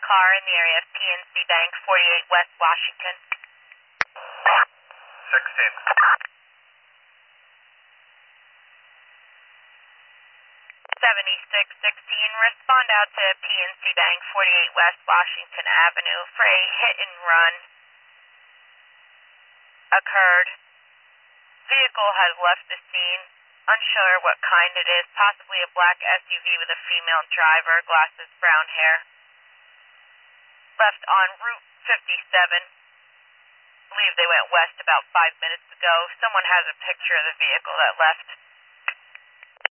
car in the area of PNC Bank, 48 West Washington. 16. 7616, respond out to PNC Bank, 48 West Washington Avenue for a hit and run occurred. Vehicle has left the scene, unsure what kind it is, possibly a black SUV with a female driver, glasses, brown hair. Left on Route 57. I believe they went west about 5 minutes ago. Someone has a picture of the vehicle that left.